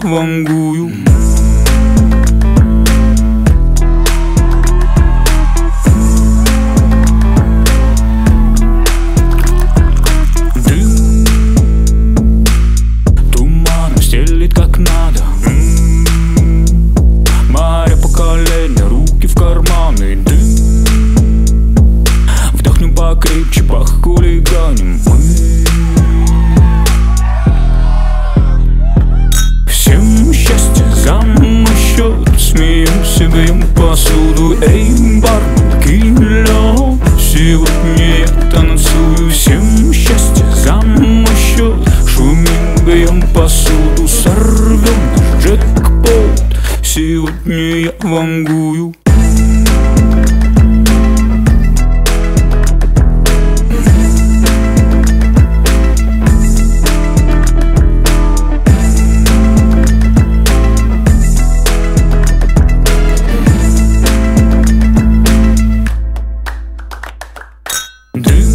вангую. Туман стелит как надо. Море по колено, руки в карманы. Вдохнем покрепче, похулиганим мы. Всем счастье за мой счет. Смеемся, бьем посуду. Эй, бармен, кило. Сегодня я танцую. Всем счастье за мой счет. Шумим, бьем посуду. Сорвем наш джекпот. Сегодня я вангую. Дым